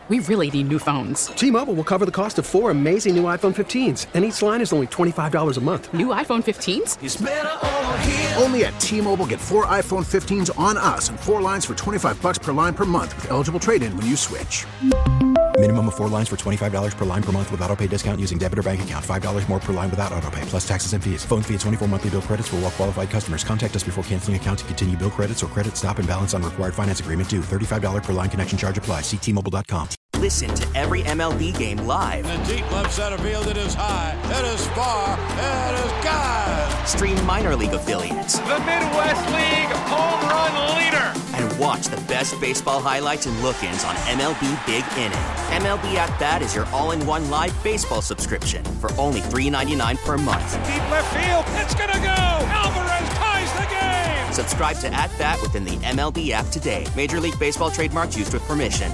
we really need new phones. T-Mobile will cover the cost of 4 amazing new iPhone 15s, and each line is only $25 a month. New iPhone 15s? It's better over here. Only at T-Mobile, get 4 iPhone 15s on us and 4 lines for $25 per line per month with eligible trade-in when you switch. Minimum of 4 lines for $25 per line per month with autopay discount using debit or bank account. $5 more per line without autopay, plus taxes and fees. Phone fee at 24 monthly bill credits for well-qualified customers. Contact us before canceling account to continue bill credits or credit stop and balance on required finance agreement due. $35 per line connection charge applies. See T-Mobile.com. Listen to every MLB game live. In the deep left center field, it is high, it is far, it is gone. Stream minor league affiliates. The Midwest League home run leader. And watch the best baseball highlights and look-ins on MLB Big Inning. MLB At Bat is your all-in-one live baseball subscription for only $3.99 per month. Deep left field, it's gonna go. Alvarez ties the game. Subscribe to At Bat within the MLB app today. Major League Baseball trademarks used with permission.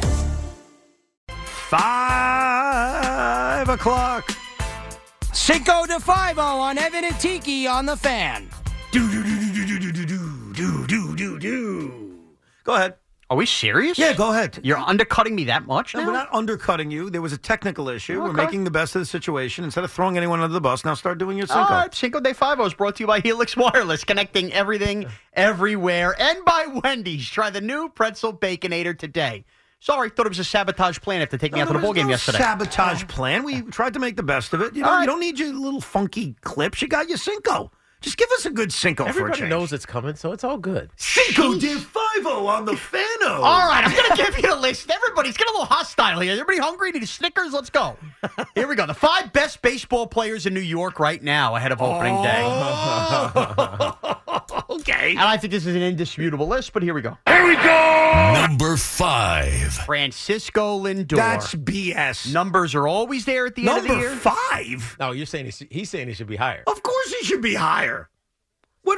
5 o'clock. Cinco de Five on Evan and Tiki on the Fan. Go ahead. Are we serious? Yeah, go ahead. You're undercutting me that much now? No, we're not undercutting you. There was a technical issue. Okay. We're making the best of the situation. Instead of throwing anyone under the bus, now start doing your Cinco. All right, Cinco de Five is brought to you by Helix Wireless, connecting everything, everywhere, and by Wendy's. Try the new Pretzel Baconator today. Sorry, thought it was a sabotage plan after taking me out to the ball game yesterday. Sabotage plan. We tried to make the best of it. You know, you don't need your little funky clips. You got your Cinco. Just give us a good Cinco for a Everybody change. knows it's coming, so it's all good. Cinco de Five-O on the Fano. All right, I'm going to give you the list. Everybody's getting a little hostile here. Everybody hungry? Need Snickers? Let's go. Here we go. The 5 best baseball players in New York right now ahead of opening day. Okay. And I think this is an indisputable list, but here we go. Here we go. Number 5. Francisco Lindor. That's BS. Numbers are always there at the end of the year. Number 5? No, you're saying he's saying he should be higher. Of course he should be higher. What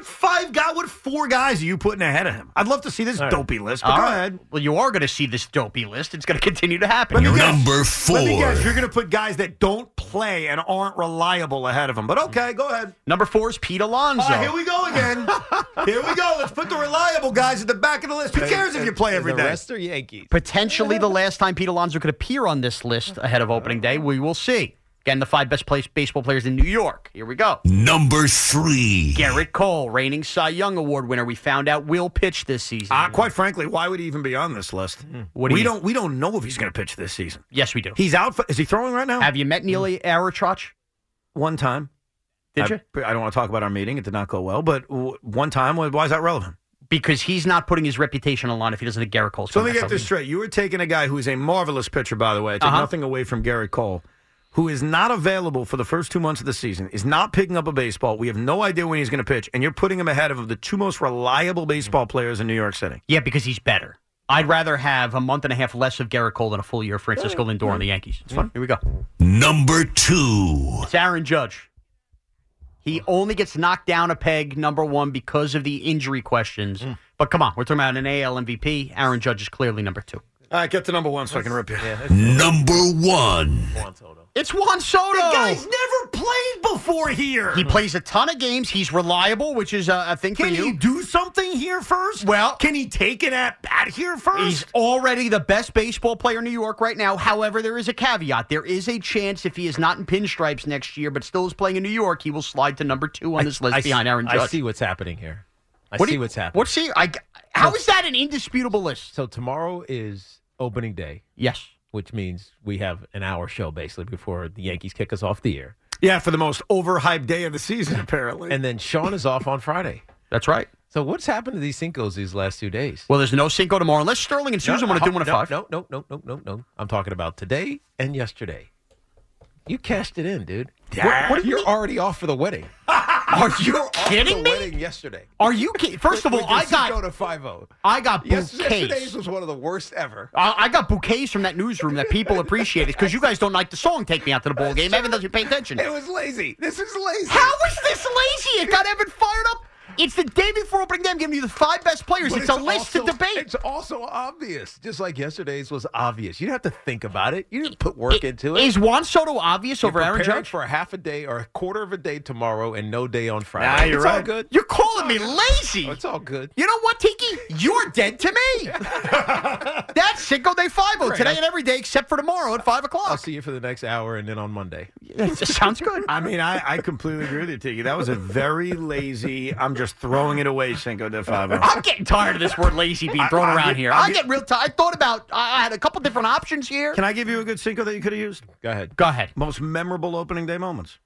4 guys are you putting ahead of him? I'd love to see this dopey list, but All go right. ahead. Well, you are going to see this dopey list. It's going to continue to happen. Number 4. Let me guess, you're going to put guys that don't play and aren't reliable ahead of him. But okay, go ahead. Number 4 is Pete Alonso. All right, here we go again. Here we go. Let's put the reliable guys at the back of the list. Who cares if you play every day? The rest are Yankees. Potentially the last time Pete Alonso could appear on this list ahead of opening day. We will see. Again, the 5 best baseball players in New York. Here we go. Number 3. Garrett Cole, reigning Cy Young Award winner. We found out will pitch this season. Quite frankly, why would he even be on this list? We don't know if he's going to pitch this season. Yes, we do. He's out. Is he throwing right now? Have you met Neil Aratrach? One time. Did you? I don't want to talk about our meeting. It did not go well. But one time, why is that relevant? Because he's not putting his reputation on if he doesn't have Garrett Cole. So let me get this straight. You were taking a guy who is a marvelous pitcher, by the way. Take nothing away from Garrett Cole, who is not available for the first 2 months of the season, is not picking up a baseball. We have no idea when he's going to pitch, and you're putting him ahead of the 2 most reliable baseball players in New York City. Yeah, because he's better. I'd rather have a month and a half less of Garrett Cole than a full year of Francisco Lindor on the Yankees. It's fun. Here we go. Number 2. It's Aaron Judge. He only gets knocked down a peg, number 1, because of the injury questions. But come on, we're talking about an AL MVP. Aaron Judge is clearly number 2. All right, get to number 1 so I can rip you. Number 1. It's Juan Soto. The guy's never played before here. He plays a ton of games. He's reliable, which is a thing for you. Can he do something here first? Well, can he take an at-bat here first? He's already the best baseball player in New York right now. However, there is a caveat. There is a chance if he is not in pinstripes next year but still is playing in New York, he will slide to number 2 on this list behind Aaron Judge. I see what's happening here. I see what's happening. How is that an indisputable list? So tomorrow is opening day. Yes. Which means we have an hour show basically before the Yankees kick us off the air. Yeah, for the most overhyped day of the season, apparently. And then Sean is off on Friday. That's right. So what's happened to these Cincos these last 2 days? Well, there's no Cinco tomorrow unless Sterling and Susan want to do one at 5. No. I'm talking about today and yesterday. You cashed it in, dude. What You're already off for the wedding. Are you kidding me? Wedding yesterday. Are you kidding? First of all, I got Cinco to 5-0. I got bouquets. Yesterday's was one of the worst ever. I got bouquets from that newsroom that people appreciated because you guys don't like the song "Take Me Out to the Ball Game." Evan doesn't pay attention. It was lazy. This is lazy. How was this lazy? It got Evan fired up. It's the day before opening day. I'm giving you the 5 best players. But it's a list to debate. It's also obvious, just like yesterday's was obvious. You didn't have to think about it. You didn't put work into it. Is Juan Soto obvious over Aaron Judge? Judge? For a half a day or a quarter of a day tomorrow and no day on Friday. Nah, you're right. All good. You're calling me lazy. Oh, it's all good. You know what, Tiki? You're dead to me. That's Cinco de Five-O today and every day except for tomorrow at 5 o'clock. I'll see you for the next hour and then on Monday. Sounds good. I mean, I completely agree with you, Tiki. That was a very lazy, I'm just throwing it away, Cinco de Five-O. I'm getting tired of this word lazy being thrown around here. I get real tired. I thought about, I had a couple different options here. Can I give you a good Cinco that you could have used? Go ahead. Go ahead. Most memorable opening day moments.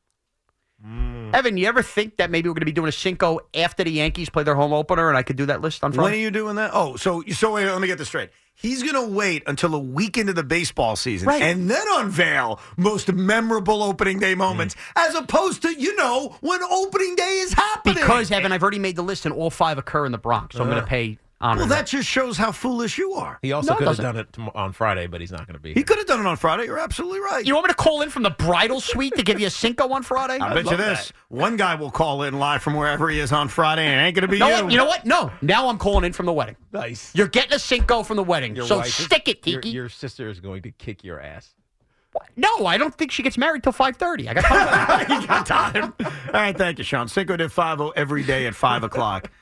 Evan, you ever think that maybe we're going to be doing a Cinco after the Yankees play their home opener and I could do that list on Friday? When are you doing that? Oh, so wait, let me get this straight. He's going to wait until a week into the baseball season and then unveil most memorable opening day moments as opposed to, when opening day is happening. Because, Evan, I've already made the list and all 5 occur in the Bronx, so I'm going to pay honor. Well, that just shows how foolish you are. He also could have done it on Friday, but he's not going to be here. He could have done it on Friday. You're absolutely right. You want me to call in from the bridal suite to give you a Cinco on Friday? I bet you this. One guy will call in live from wherever he is on Friday, and it ain't going to be you. You know what? No. Now I'm calling in from the wedding. Nice. You're getting a Cinco from the wedding, stick it, Tiki. Your sister is going to kick your ass. No, I don't think she gets married till 5:30. I got time. You got time. All right, thank you, Sean. Cinco de Five-O every day at 5 o'clock.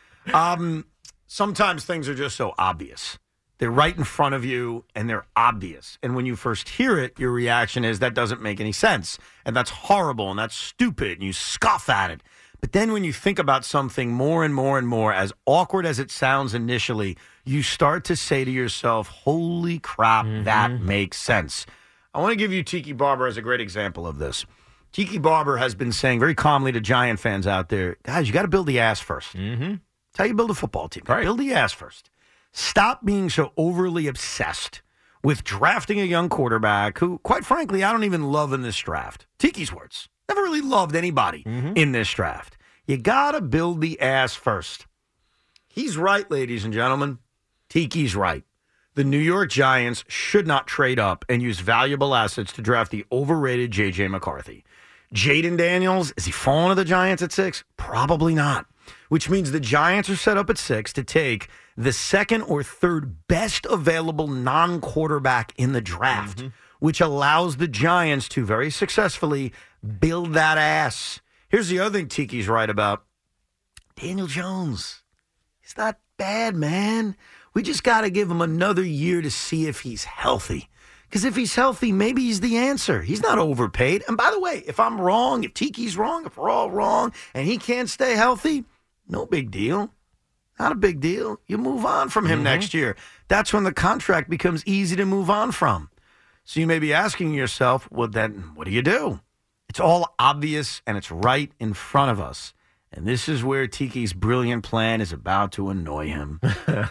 Sometimes things are just so obvious. They're right in front of you, and they're obvious. And when you first hear it, your reaction is, that doesn't make any sense. And that's horrible, and that's stupid, and you scoff at it. But then when you think about something more and more and more, as awkward as it sounds initially, you start to say to yourself, holy crap, that makes sense. I want to give you Tiki Barber as a great example of this. Tiki Barber has been saying very calmly to Giant fans out there, guys, you got to build the ass first. That's how you build a football team. Right. Build the ass first. Stop being so overly obsessed with drafting a young quarterback who, quite frankly, I don't even love in this draft. Tiki's words. Never really loved anybody in this draft. You got to build the ass first. He's right, ladies and gentlemen. Tiki's right. The New York Giants should not trade up and use valuable assets to draft the overrated J.J. McCarthy. Jaden Daniels, is he falling to the Giants at 6? Probably not. Which means the Giants are set up at 6 to take the second or third best available non-quarterback in the draft, which allows the Giants to very successfully build that ass. Here's the other thing Tiki's right about. Daniel Jones. He's not bad, man. We just got to give him another year to see if he's healthy. Because if he's healthy, maybe he's the answer. He's not overpaid. And by the way, if I'm wrong, if Tiki's wrong, if we're all wrong, and he can't stay healthy, no big deal. Not a big deal. You move on from him next year. That's when the contract becomes easy to move on from. So you may be asking yourself, well, then what do you do? It's all obvious, and it's right in front of us. And this is where Tiki's brilliant plan is about to annoy him.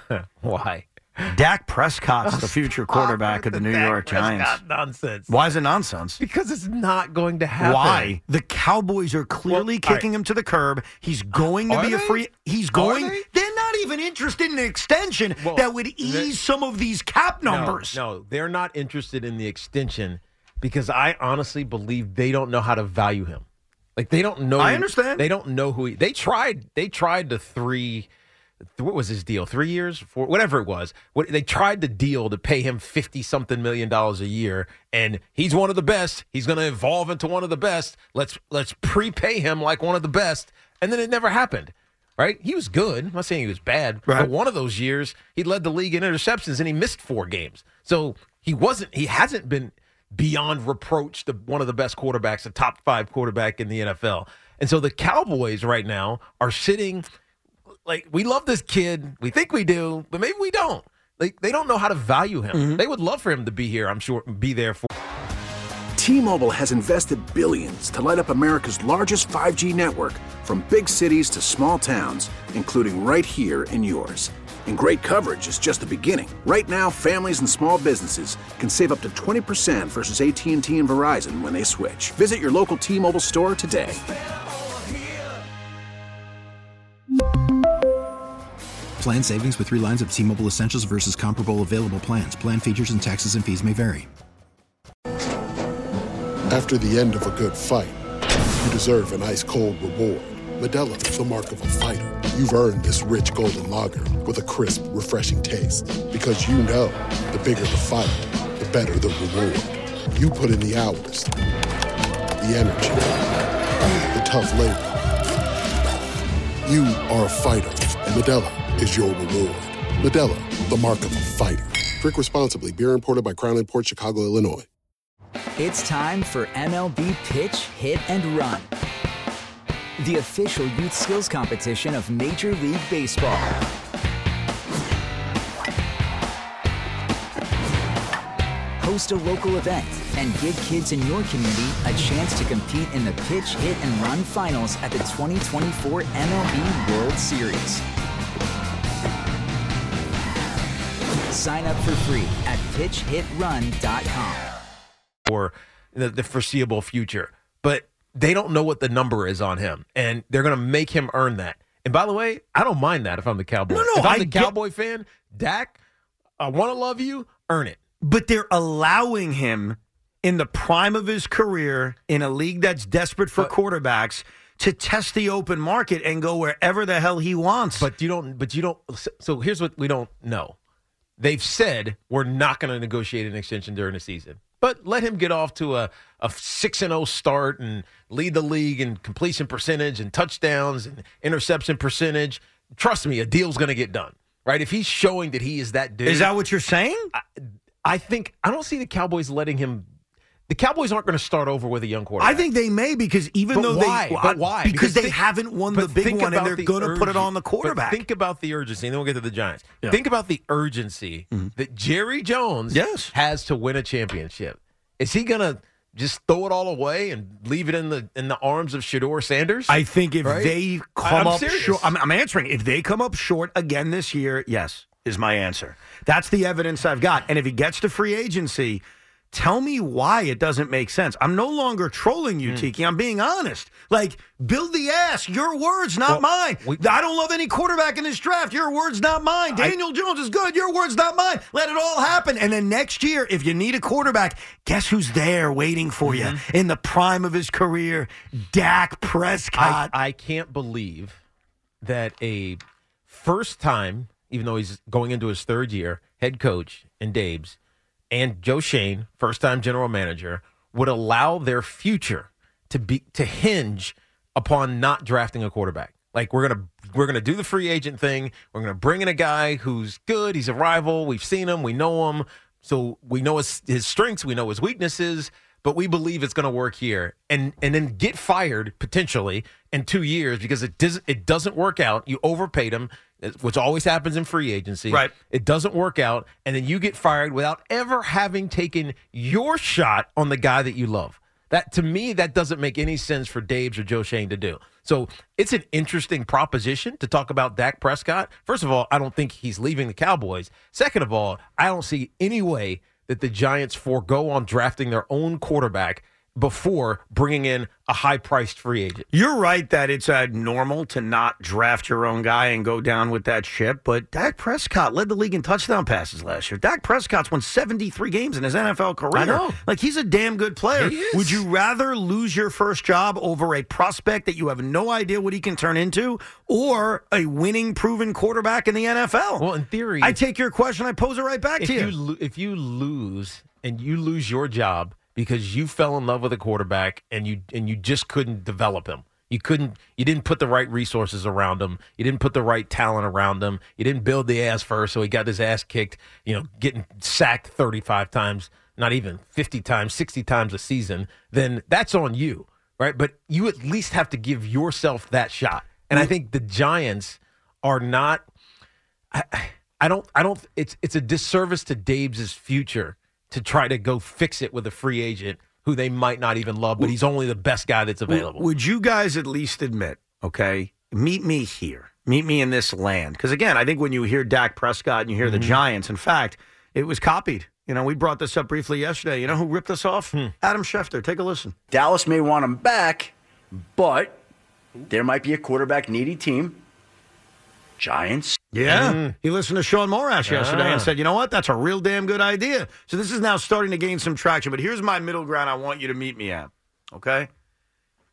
Why? Dak Prescott's the future quarterback of the New York Giants. Nonsense. Why is it nonsense? Because it's not going to happen. Why? The Cowboys are clearly kicking him to the curb. He's going to be a free. He's going. They're not even interested in an extension that would ease some of these cap numbers. No, they're not interested in the extension because I honestly believe they don't know how to value him. Like they don't know. I understand. They don't know who he. They tried the 3. What was his deal? 3 years? 4? Whatever it was. They tried the deal to pay him $50-something million a year, and he's one of the best. He's going to evolve into one of the best. Let's prepay him like one of the best, and then it never happened. Right? He was good. I'm not saying he was bad. Right. But one of those years, he led the league in interceptions, and he missed 4 games. So he hasn't been beyond reproach one of the best quarterbacks, a top 5 quarterback in the NFL. And so the Cowboys right now are sitting. Like, we love this kid. We think we do, but maybe we don't. Like, they don't know how to value him. They would love for him to be here, I'm sure, be there for. T-Mobile has invested billions to light up America's largest 5G network, from big cities to small towns, including right here in yours. And great coverage is just the beginning. Right now, families and small businesses can save up to 20% versus AT&T and Verizon when they switch. Visit your local T-Mobile store today. Plan savings with 3 lines of T-Mobile Essentials versus comparable available plans. Plan features and taxes and fees may vary. After the end of a good fight, you deserve an ice-cold reward. Modelo is the mark of a fighter. You've earned this rich golden lager with a crisp, refreshing taste. Because you know, the bigger the fight, the better the reward. You put in the hours, the energy, the tough labor. You are a fighter, and Modelo is your reward. Modelo, the mark of a fighter. Drink responsibly. Beer imported by Crown Imports, Chicago, Illinois. It's time for MLB Pitch, Hit, and Run, the official youth skills competition of Major League Baseball. Host a local event and give kids in your community a chance to compete in the Pitch, Hit, and Run finals at the 2024 MLB World Series. Sign up for free at pitchhitrun.com. For the foreseeable future. But they don't know what the number is on him, and they're going to make him earn that. And by the way, I don't mind that if I'm the Cowboy. No, if I'm the Cowboy fan, Dak, I want to love you, earn it. But they're allowing him in the prime of his career in a league that's desperate for quarterbacks to test the open market and go wherever the hell he wants. But you don't. So here's what we don't know. They've said we're not going to negotiate an extension during the season. But let him get off to a 6-0 start and lead the league in completion percentage and touchdowns and interception percentage. Trust me, a deal's going to get done, right? If he's showing that he is that dude. Is that what you're saying? I don't see the Cowboys letting him. The Cowboys aren't going to start over with a young quarterback. I think they may because why? Because they haven't won the big one and they're going to put it on the quarterback. Think about the urgency, and then we'll get to the Giants. Yeah. Think about the urgency that Jerry Jones has to win a championship. Is he going to just throw it all away and leave it in the arms of Shedeur Sanders? I think if they come up short, I'm answering. If they come up short again this year, yes, is my answer. That's the evidence I've got. And if he gets to free agency, tell me why it doesn't make sense. I'm no longer trolling you, Tiki. I'm being honest. Like, build the ass. Your words, not mine. I don't love any quarterback in this draft. Your words, not mine. Daniel Jones is good. Your words, not mine. Let it all happen. And then next year, if you need a quarterback, guess who's there waiting for you in the prime of his career? Dak Prescott. I can't believe that a first time, even though he's going into his third year, head coach in Dabes, and Joe Shane, first-time general manager, would allow their future to hinge upon not drafting a quarterback. Like, we're gonna do the free agent thing. We're gonna bring in a guy who's good. He's a rival. We've seen him. We know him. So we know his strengths. We know his weaknesses. But we believe it's going to work here, and then get fired potentially in 2 years because it doesn't work out. You overpaid him, which always happens in free agency. Right. It doesn't work out, and then you get fired without ever having taken your shot on the guy that you love. That, to me, that doesn't make any sense for Dabes or Joe Shane to do. So it's an interesting proposition to talk about Dak Prescott. First of all, I don't think he's leaving the Cowboys. Second of all, I don't see any way that the Giants forego on drafting their own quarterback before bringing in a high-priced free agent. You're right that it's normal to not draft your own guy and go down with that ship, but Dak Prescott led the league in touchdown passes last year. Dak Prescott's won 73 games in his NFL career. I know. Like, he's a damn good player. He is. Would you rather lose your first job over a prospect that you have no idea what he can turn into, or a winning, proven quarterback in the NFL? Well, in theory, I take your question, I pose it right back to you. If you lose and you lose your job because you fell in love with a quarterback and you just couldn't develop him. You didn't put the right resources around him. You didn't put the right talent around him. You didn't build the ass first, so he got his ass kicked, getting sacked 35 times, not even 50 times, 60 times a season. Then that's on you, right? But you at least have to give yourself that shot. And I think the Giants are not it's a disservice to Dabes' future to try to go fix it with a free agent who they might not even love, but he's only the best guy that's available. Would you guys at least admit, okay, meet me here. Meet me in this land. Because, again, I think when you hear Dak Prescott and you hear the Giants, in fact, it was copied. We brought this up briefly yesterday. You know who ripped us off? Adam Schefter. Take a listen. Dallas may want him back, but there might be a quarterback-needy team. Giants. Yeah. He listened to Sean Morash yesterday and said, you know what? That's a real damn good idea. So this is now starting to gain some traction. But here's my middle ground I want you to meet me at, okay?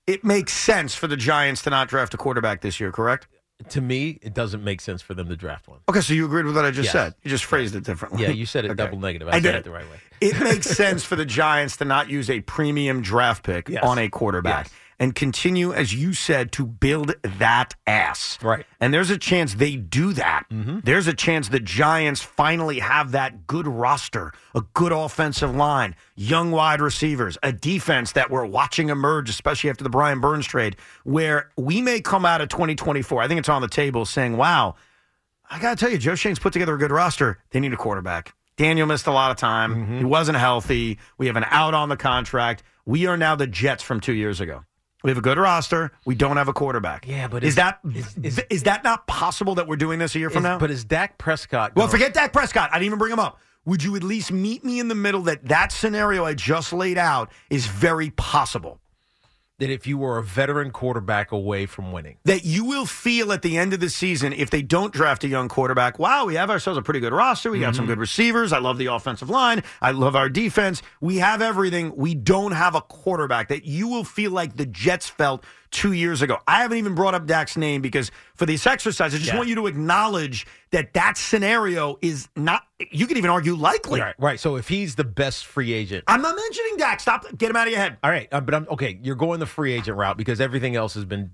it makes sense for the Giants to not draft a quarterback this year, correct? To me, it doesn't make sense for them to draft one. Okay, so you agreed with what I just Yes. said. You just phrased it differently. Yeah, you said it double negative. I said it the right way. It makes sense for the Giants to not use a premium draft pick on a quarterback and continue, as you said, to build that ass. Right. And there's a chance they do that. There's a chance the Giants finally have that good roster, a good offensive line, young wide receivers, a defense that we're watching emerge, especially after the Brian Burns trade, where we may come out of 2024. I think it's on the table saying, wow, I got to tell you, Joe Shane's put together a good roster. They need a quarterback. Daniel missed a lot of time. He wasn't healthy. We have an out on the contract. We are now the Jets from 2 years ago. We have a good roster. We don't have a quarterback. Yeah, but is that not possible that we're doing this a year from now? But is Dak Prescott? Well, forget Dak Prescott. I didn't even bring him up. Would you at least meet me in the middle that scenario I just laid out is very possible? That if you were a veteran quarterback away from winning. That you will feel at the end of the season, if they don't draft a young quarterback, wow, we have ourselves a pretty good roster. We got some good receivers. I love the offensive line. I love our defense. We have everything. We don't have a quarterback. That you will feel like the Jets felt 2 years ago. I haven't even brought up Dak's name because for this exercise, I just want you to acknowledge that scenario is not, you could even argue likely. Right. So if he's the best free agent. I'm not mentioning Dak. Stop. Get him out of your head. All right. But I'm okay. You're going the free agent route because everything else has been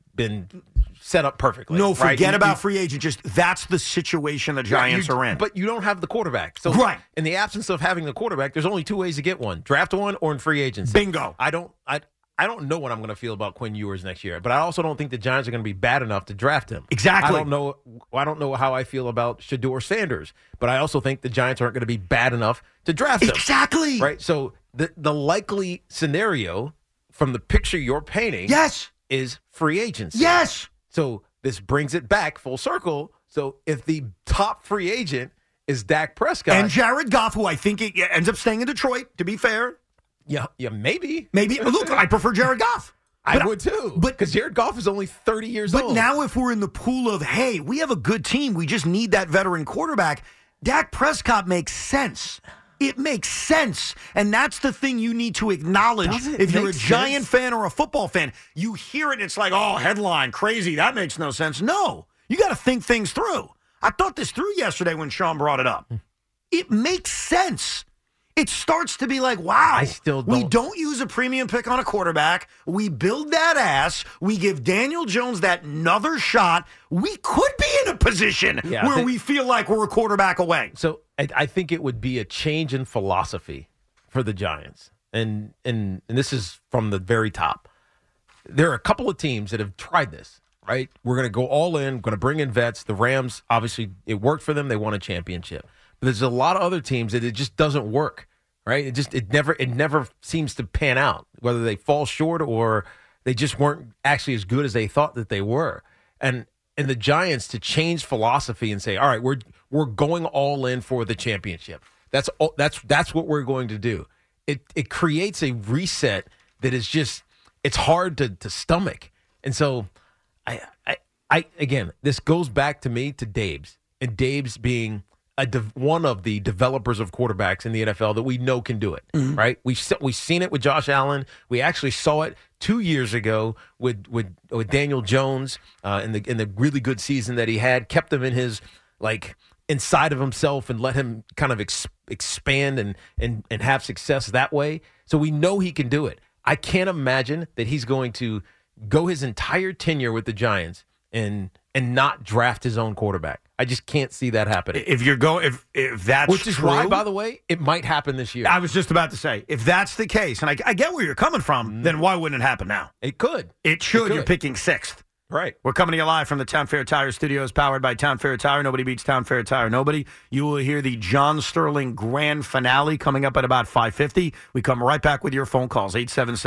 set up perfectly. No, forget about free agent. Just that's the situation the Giants are in. But you don't have the quarterback. So in the absence of having the quarterback, there's only two ways to get one. Draft one or in free agency. Bingo. I don't know what I'm going to feel about Quinn Ewers next year, but I also don't think the Giants are going to be bad enough to draft him. Exactly. I don't know how I feel about Shedeur Sanders, but I also think the Giants aren't going to be bad enough to draft him. Exactly. Right? So the likely scenario from the picture you're painting is free agency. Yes. So this brings it back full circle. So if the top free agent is Dak Prescott. And Jared Goff, who I think ends up staying in Detroit, to be fair. Yeah, maybe. Look, I prefer Jared Goff. I would too. Because Jared Goff is only 30 years old. But now if we're in the pool of, hey, we have a good team, we just need that veteran quarterback, Dak Prescott makes sense. It makes sense. And that's the thing you need to acknowledge. If you're a Giant fan or a football fan, you hear it and it's like, oh, headline, crazy. That makes no sense. No, you got to think things through. I thought this through yesterday when Sean brought it up. It makes sense. It starts to be like, wow, we don't use a premium pick on a quarterback. We build that ass. We give Daniel Jones that another shot. We could be in a position where we feel like we're a quarterback away. So I think it would be a change in philosophy for the Giants. And this is from the very top. There are a couple of teams that have tried this, right? We're going to go all in, going to bring in vets. The Rams, obviously, it worked for them. They won a championship. But there's a lot of other teams that it just doesn't work, right? It never seems to pan out, whether they fall short or they just weren't actually as good as they thought that they were. And the Giants to change philosophy and say, all right, we're going all in for the championship. That's what we're going to do. It creates a reset that is just, it's hard to stomach. And so I again, this goes back to me to Dabes, and Dabes being one of the developers of quarterbacks in the NFL that we know can do it, right? We've seen it with Josh Allen. We actually saw it 2 years ago with Daniel Jones in the really good season that he had, kept him in his inside of himself and let him kind of expand and have success that way. So we know he can do it. I can't imagine that he's going to go his entire tenure with the Giants and not draft his own quarterback. I just can't see that happening. If that's which is true, why, by the way, it might happen this year. I was just about to say, if that's the case, and I get where you're coming from, then why wouldn't it happen now? It could. It should. You're picking sixth. Right. We're coming to you live from the Town Fair Tire Studios, powered by Town Fair Tire. Nobody beats Town Fair Tire. Nobody. You will hear the John Sterling grand finale coming up at about 5:50. We come right back with your phone calls,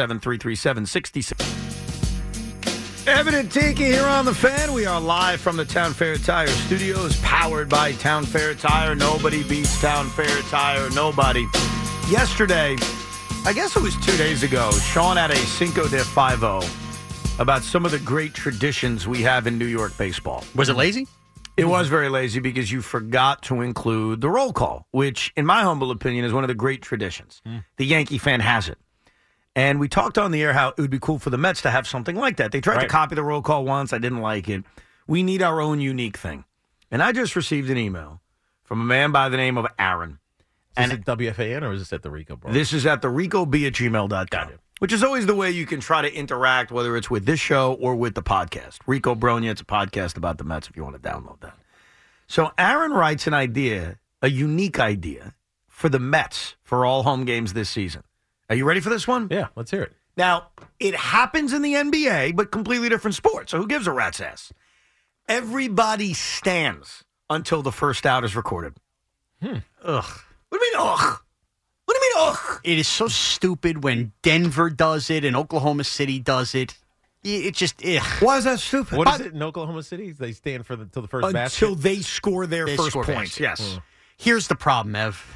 877-337-66. Evan and Tiki here on The Fan. We are live from the Town Fair Tire Studios, powered by Town Fair Tire. Nobody beats Town Fair Tire. Nobody. Yesterday, I guess it was 2 days ago, Sean had a Cinco de Five-O about some of the great traditions we have in New York baseball. Was it lazy? It was very lazy because you forgot to include the roll call, which, in my humble opinion, is one of the great traditions. The Yankee fan has it. And we talked on the air how it would be cool for the Mets to have something like that. They tried to copy the roll call once. I didn't like it. We need our own unique thing. And I just received an email from a man by the name of Aaron. Is it WFAN or is this at the Rico Bro? This is at the RicoB@gmail.com, which is always the way you can try to interact, whether it's with this show or with the podcast. Rico Bronya, it's a podcast about the Mets if you want to download that. So Aaron writes an idea, a unique idea, for the Mets for all home games this season. Are you ready for this one? Yeah, let's hear it. Now, it happens in the NBA, but completely different sport, so who gives a rat's ass? Everybody stands until the first out is recorded. Ugh. What do you mean, ugh? What do you mean, ugh? It is so stupid when Denver does it and Oklahoma City does it. It's just, ugh. Why is that stupid? What is it in Oklahoma City? They stand for until the first basket? Until they score their first points, yes. Here's the problem, Ev.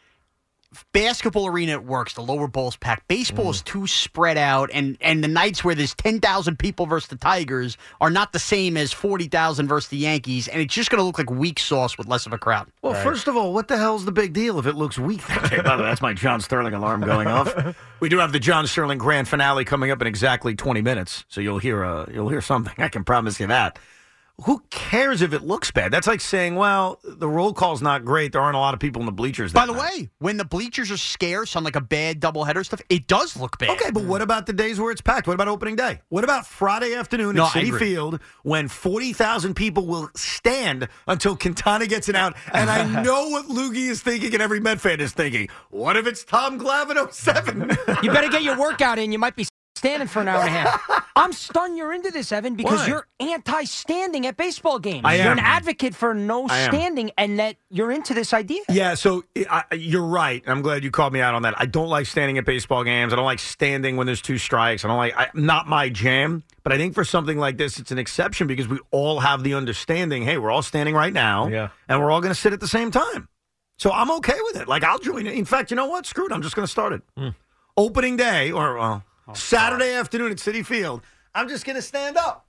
Basketball arena, it works. The lower bowl's packed. Baseball is too spread out, and the nights where there's 10,000 people versus the Tigers are not the same as 40,000 versus the Yankees, and it's just going to look like weak sauce with less of a crowd. Well, first of all, what the hell's the big deal if it looks weak? Okay, by the way, that's my John Sterling alarm going off. We do have the John Sterling grand finale coming up in exactly 20 minutes, so you'll hear something. I can promise you that. Who cares if it looks bad? That's like saying, well, the roll call's not great. There aren't a lot of people in the bleachers. By the way, when the bleachers are scarce on like a bad doubleheader stuff, it does look bad. Okay, but what about the days where it's packed? What about opening day? What about Friday afternoon at Citi Field when 40,000 people will stand until Quintana gets it out? And I know what Loogie is thinking and every Met fan is thinking. What if it's Tom Glavine 07? You better get your workout in. You might be standing for an hour and a half. I'm stunned you're into this, Evan, because you're anti-standing at baseball games. You're an advocate for no standing, and that you're into this idea. Yeah, so you're right. I'm glad you called me out on that. I don't like standing at baseball games. I don't like standing when there's two strikes. Not my jam. But I think for something like this, it's an exception because we all have the understanding, hey, we're all standing right now, and we're all going to sit at the same time. So I'm okay with it. Like, I'll join it. In fact, you know what? Screw it. I'm just going to start it. Opening day, or Saturday afternoon at Citi Field, I'm just going to stand up.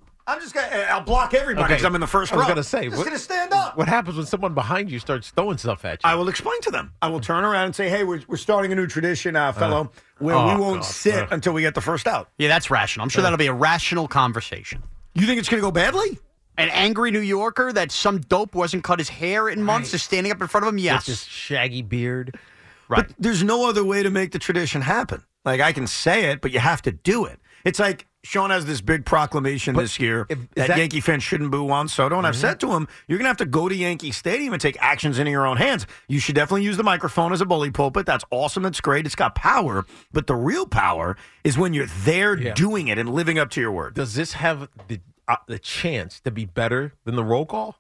I'll block everybody because I'm in the first row. I was going to say, I'm just going to stand up. What happens when someone behind you starts throwing stuff at you? I will explain to them. I will turn around and say, hey, we're starting a new tradition, fellow, where we won't sit until we get the first out. Yeah, that's rational. I'm sure that'll be a rational conversation. You think it's going to go badly? An angry New Yorker that some dope wasn't cut his hair in months is standing up in front of him? Yes. With this shaggy beard. Right. But there's no other way to make the tradition happen. Like, I can say it, but you have to do it. It's like Sean has this big proclamation this year that Yankee fans shouldn't boo Juan Soto. And I've said to him, you're going to have to go to Yankee Stadium and take actions into your own hands. You should definitely use the microphone as a bully pulpit. That's awesome. That's great. It's got power. But the real power is when you're there doing it and living up to your word. Does this have the chance to be better than the roll call?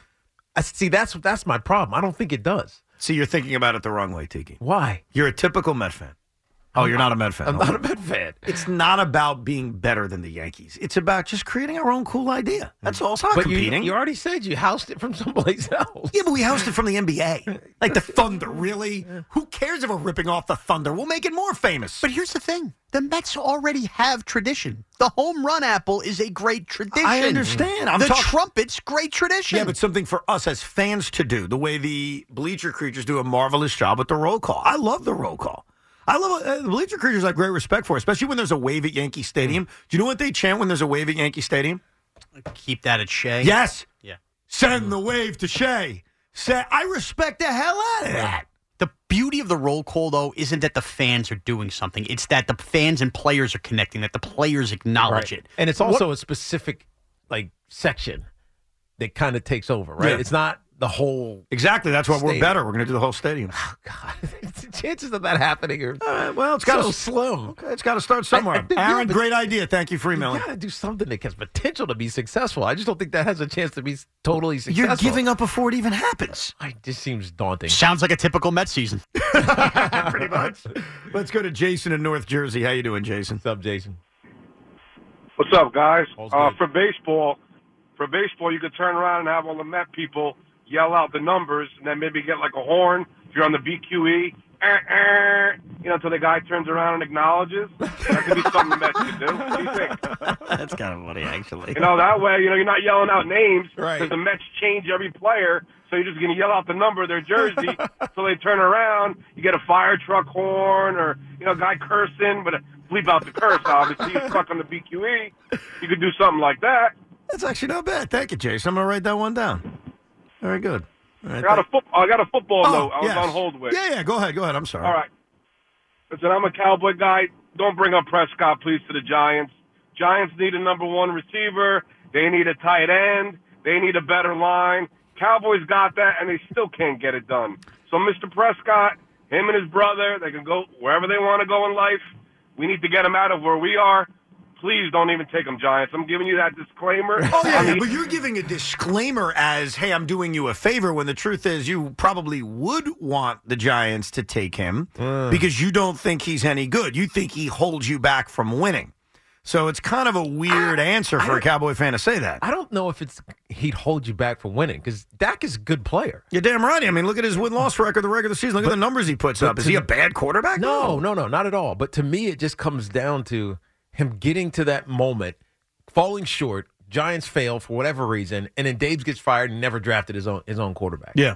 See, that's my problem. I don't think it does. See, you're thinking about it the wrong way, Tiki. Why? You're a typical Met fan. Oh, you're not a Met fan. I'm not a Met fan. It's not about being better than the Yankees. It's about just creating our own cool idea. That's all. It's not competing. You already said you housed it from someplace else. Yeah, but we housed it from the NBA. Like the Thunder, really? Who cares if we're ripping off the Thunder? We'll make it more famous. But here's the thing. The Mets already have tradition. The home run apple is a great tradition. I understand. The trumpet's great tradition. Yeah, but something for us as fans to do, the way the Bleacher Creatures do a marvelous job with the roll call. I love the roll call. I love the Bleacher Creatures. I have great respect for, especially when there's a wave at Yankee Stadium. Do you know what they chant when there's a wave at Yankee Stadium? Keep that at Shea. Yes. Yeah. Send the wave to Shea. I respect the hell out of that. The beauty of the roll call, though, isn't that the fans are doing something. It's that the fans and players are connecting, that the players acknowledge it. And it's also a specific section that kind of takes over, right? Yeah. It's not the whole Exactly. That's why stadium. we're better. We're going to do the whole stadium. Oh, God. The chances of that happening are well, it's got so slim. Okay, it's got to start somewhere. Aaron, great idea. Thank you for emailing. You got to do something that has potential to be successful. I just don't think that has a chance to be totally successful. You're giving up before it even happens. It just seems daunting. Sounds like a typical Mets season. Pretty much. Let's go to Jason in North Jersey. How you doing, Jason? What's up, Jason? What's up, guys? For baseball, you could turn around and have all the Met people yell out the numbers, and then maybe get like a horn if you're on the BQE, until the guy turns around and acknowledges. That could be something the Mets could do. What do you think? That's kind of funny, actually. That way, you're not yelling out names right? Because the Mets change every player, So you're just going to yell out the number of their jersey so they turn around. You get a fire truck horn or, a guy cursing, but bleep out the curse, obviously. You're stuck on the BQE. You could do something like that. That's actually not bad. Thank you, Jason. I'm going to write that one down. Very good. Right, I got a football note I was on hold with. Yeah, go ahead. I'm sorry. All right. Listen, I'm a Cowboy guy. Don't bring up Prescott, please, to the Giants. Giants need a number one receiver. They need a tight end. They need a better line. Cowboys got that, and they still can't get it done. So Mr. Prescott, him and his brother, they can go wherever they want to go in life. We need to get them out of where we are. Please don't even take them, Giants. I'm giving you that disclaimer. Oh, yeah, but you're giving a disclaimer as, hey, I'm doing you a favor, when the truth is you probably would want the Giants to take him because you don't think he's any good. You think he holds you back from winning. So it's kind of a weird answer for a Cowboy fan to say that. I don't know if he'd hold you back from winning because Dak is a good player. You're damn right. I mean, look at his win-loss record the regular season. Look at the numbers he puts up. Is he a bad quarterback? No, not at all. But to me, it just comes down to him getting to that moment, falling short, Giants fail for whatever reason, and then Daves gets fired and never drafted his own quarterback. Yeah.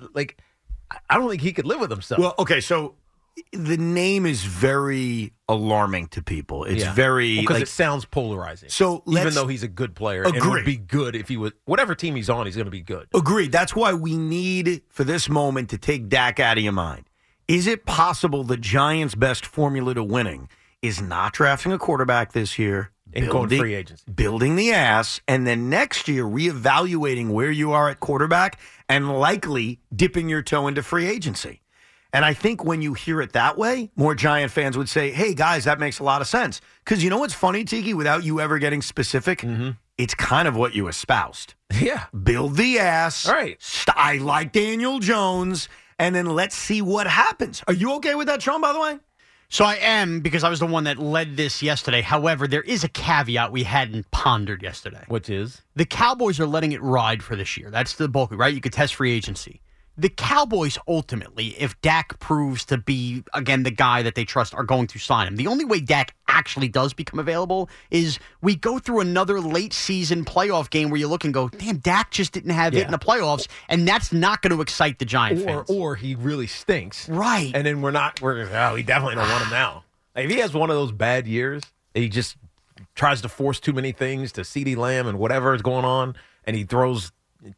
I don't think he could live with himself. Well, okay, so the name is very alarming to people. It's very because it sounds polarizing. So even though he's a good player, and would be good if he was whatever team he's on, he's going to be good. Agreed. That's why we need for this moment to take Dak out of your mind. Is it possible the Giants' best formula to winning is not drafting a quarterback this year and going free agency, building the ass, and then next year reevaluating where you are at quarterback and likely dipping your toe into free agency? And I think when you hear it that way, more Giant fans would say, hey, guys, that makes a lot of sense. Because you know what's funny, Tiki, without you ever getting specific? It's kind of what you espoused. Yeah. Build the ass. All right. I like Daniel Jones. And then let's see what happens. Are you okay with that, Sean, by the way? So I am, because I was the one that led this yesterday. However, there is a caveat we hadn't pondered yesterday. Which is? The Cowboys are letting it ride for this year. That's the bulk, right? You could test free agency. The Cowboys, ultimately, if Dak proves to be, again, the guy that they trust, are going to sign him. The only way Dak actually does become available is we go through another late-season playoff game where you look and go, damn, Dak just didn't have it in the playoffs, and that's not going to excite the Giant fans. Or he really stinks. Right. And then we definitely don't want him now. Like, if he has one of those bad years, he just tries to force too many things to CeeDee Lamb and whatever is going on, and he throws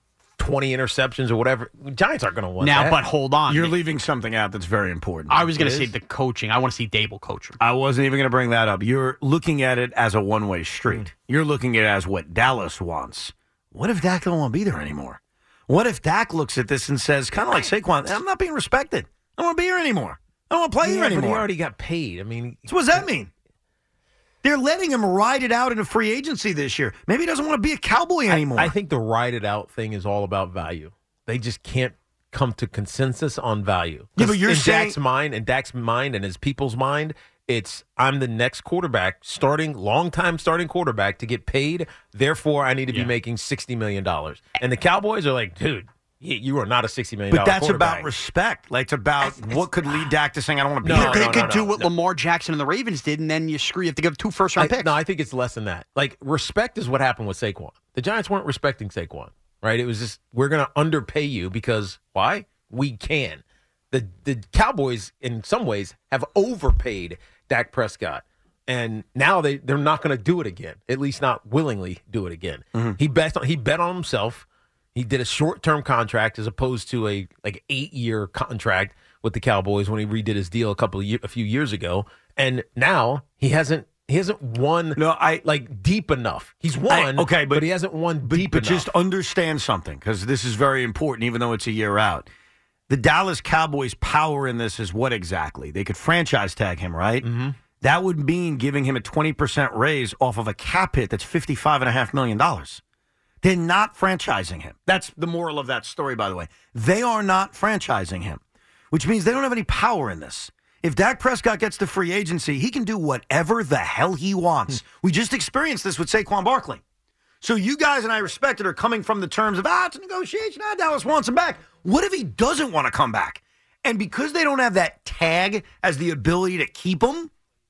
20 interceptions or whatever, Giants aren't going to want now, that. But hold on. You're leaving something out that's very important. I was going to say the coaching. I want to see Dable coach him. I wasn't even going to bring that up. You're looking at it as a one-way street. You're looking at it as what Dallas wants. What if Dak don't want to be there anymore? What if Dak looks at this and says, kind of like Saquon, I'm not being respected. I don't want to be here anymore. I don't want to play here anymore. But he already got paid. I mean, so what does that mean? They're letting him ride it out in a free agency this year. Maybe he doesn't want to be a Cowboy anymore. I think the ride it out thing is all about value. They just can't come to consensus on value. Yeah, but you're in saying Dak's mind and his people's mind, it's I'm the next quarterback, long-time starting quarterback to get paid. Therefore, I need to be making $60 million. And the Cowboys are like, dude, you are not a $60 million But that's quarterback. about respect. Like, it's about what could lead Dak to saying, I don't want to be here. here. They could do what Lamar Jackson and the Ravens did, and then you have to give 2 first-round picks. No, I think it's less than that. Like, respect is what happened with Saquon. The Giants weren't respecting Saquon, right? It was just, we're going to underpay you because, why? We can. The Cowboys, in some ways, have overpaid Dak Prescott. And now they're not going to do it again, at least not willingly do it again. Mm-hmm. He bet on himself. He did a short-term contract as opposed to a 8-year contract with the Cowboys when he redid his deal a few years ago. And now he hasn't won deep enough. He's won, but he hasn't won deep enough. But just understand something, because this is very important, even though it's a year out. The Dallas Cowboys' power in this is what exactly? They could franchise tag him, right? Mm-hmm. That would mean giving him a 20% raise off of a cap hit that's $55.5 million. They're not franchising him. That's the moral of that story, by the way. They are not franchising him, which means they don't have any power in this. If Dak Prescott gets to free agency, he can do whatever the hell he wants. We just experienced this with Saquon Barkley. So you guys, and I respect it, are coming from the terms of, it's a negotiation. Dallas wants him back. What if he doesn't want to come back? And because they don't have that tag as the ability to keep him,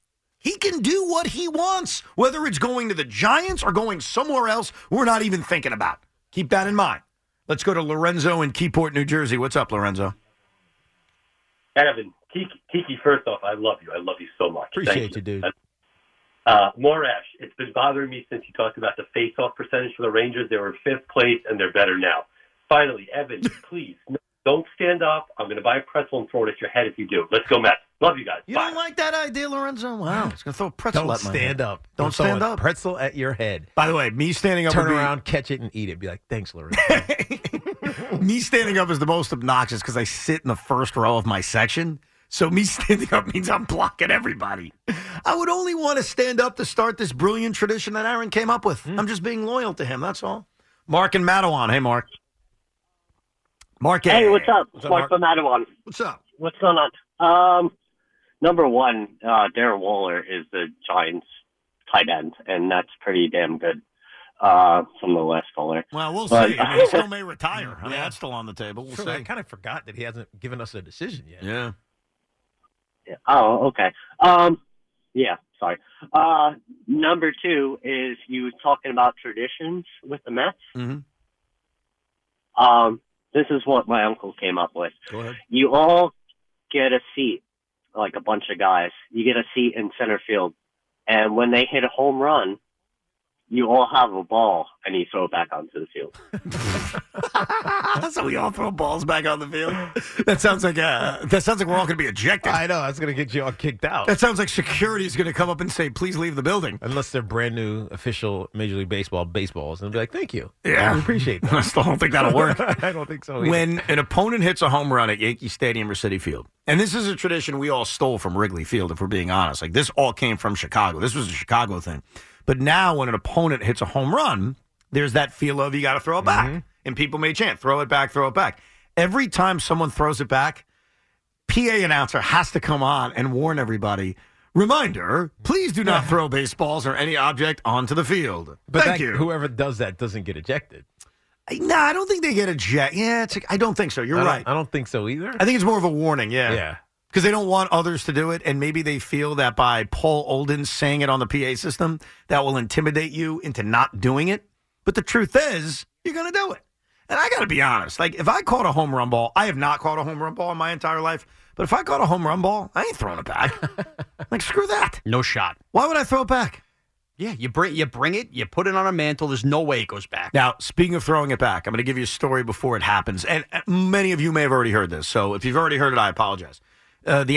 he can do what he wants, whether it's going to the Giants or going somewhere else we're not even thinking about. Keep that in mind. Let's go to Lorenzo in Keyport, New Jersey. What's up, Lorenzo? Evan, Kiki, first off, I love you. I love you so much. Appreciate you, dude. Morash, it's been bothering me since you talked about the face-off percentage for the Rangers. They were 5th place, and they're better now. Finally, Evan, please, don't stand up. I'm going to buy a pretzel and throw it at your head if you do. Let's go, Mets. Love you guys. You don't like that idea, Lorenzo? Wow. It's going to throw a pretzel Don't at my head. stand up. Don't stand up. Pretzel at your head. By the way, me standing up Turn would be- around, catch it, and eat it. Be like, thanks, Lorenzo. Me standing up is the most obnoxious because I sit in the first row of my section. So me standing up means I'm blocking everybody. I would only want to stand up to start this brilliant tradition that Aaron came up with. I'm just being loyal to him, that's all. Mark and Matawan. Hey, Mark. Mark. Hey, what's up? Mark from Matawan. What's up? What's going on? Number one, Darren Waller is the Giants' tight end, and that's pretty damn good from the last caller. Well, we'll see. I mean, he still may retire. I mean, that's still on the table. We'll see. I kind of forgot that he hasn't given us a decision yet. Yeah. Oh, okay. Yeah, sorry. Number two is you talking about traditions with the Mets. Mm-hmm. This is what my uncle came up with. Go ahead. You all get a seat, like a bunch of guys. You get a seat in center field, and when they hit a home run, you all have a ball, and you throw it back onto the field. So we all throw balls back on the field. That sounds like we're all going to be ejected. I know that's going to get you all kicked out. That sounds like security is going to come up and say, "Please leave the building." Unless they're brand new official Major League Baseball baseballs, and they'll be like, "Thank you, Yeah, I appreciate that." I still don't think that'll work. I don't think so either. When an opponent hits a home run at Yankee Stadium or Citi Field, and this is a tradition we all stole from Wrigley Field, if we're being honest. Like this all came from Chicago. This was a Chicago thing. But now when an opponent hits a home run, there's that feel of you got to throw it back. And people may chant, throw it back, throw it back. Every time someone throws it back, PA announcer has to come on and warn everybody, reminder, please do not throw baseballs or any object onto the field. But Thank you. Whoever does that doesn't get ejected. No, I don't think they get ejected. Yeah, I don't think so. You're right. I don't think so either. I think it's more of a warning, Yeah. Because they don't want others to do it, and maybe they feel that by Paul Olden saying it on the PA system, that will intimidate you into not doing it. But the truth is, you're going to do it. And I got to be honest. Like, if I caught a home run ball, I have not caught a home run ball in my entire life, but if I caught a home run ball, I ain't throwing it back. Like, screw that. No shot. Why would I throw it back? Yeah, you bring it, you put it on a mantle. There's no way it goes back. Now, speaking of throwing it back, I'm going to give you a story before it happens. And many of you may have already heard this. So if you've already heard it, I apologize. The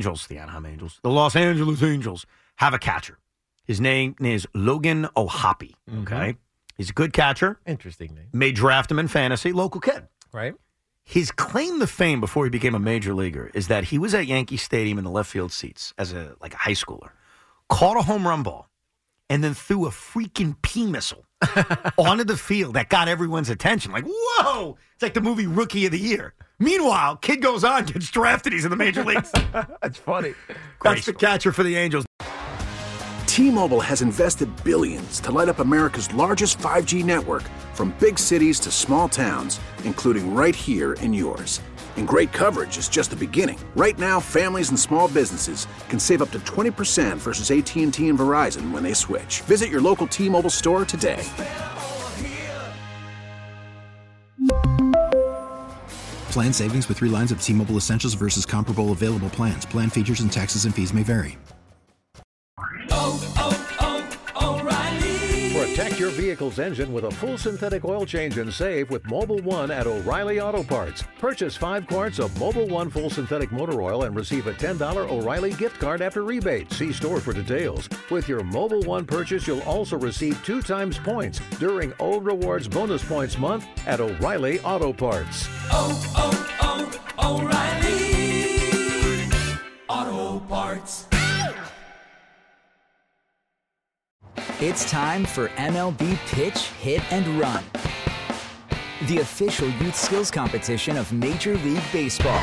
Los Angeles Angels have a catcher. His name is Logan O'Hoppe. Okay. He's a good catcher. Interesting name. May draft him in fantasy. Local kid. Right. His claim to fame before he became a major leaguer is that he was at Yankee Stadium in the left field seats as a high schooler, caught a home run ball, and then threw a freaking pea missile onto the field that got everyone's attention. Like, whoa! It's like the movie Rookie of the Year. Meanwhile, kid goes on, gets drafted. He's in the major leagues. That's funny. That's the catcher for the Angels. T-Mobile has invested billions to light up America's largest 5G network, from big cities to small towns, including right here in yours. And great coverage is just the beginning. Right now, families and small businesses can save up to 20% versus AT&T and Verizon when they switch. Visit your local T-Mobile store today. Plan savings with 3 lines of T-Mobile Essentials versus comparable available plans. Plan features and taxes and fees may vary. Protect your vehicle's engine with a full synthetic oil change and save with Mobil 1 at O'Reilly Auto Parts. Purchase 5 quarts of Mobil 1 full synthetic motor oil and receive a $10 O'Reilly gift card after rebate. See store for details. With your Mobil 1 purchase, you'll also receive 2 times points during O Rewards Bonus Points Month at O'Reilly Auto Parts. O'Reilly Auto Parts. It's time for MLB Pitch, Hit, and Run, the official youth skills competition of Major League Baseball.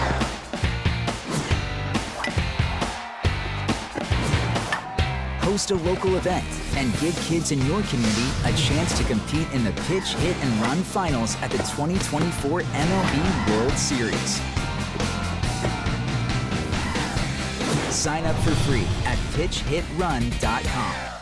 Host a local event and give kids in your community a chance to compete in the Pitch, Hit, and Run finals at the 2024 MLB World Series. Sign up for free at pitchhitrun.com.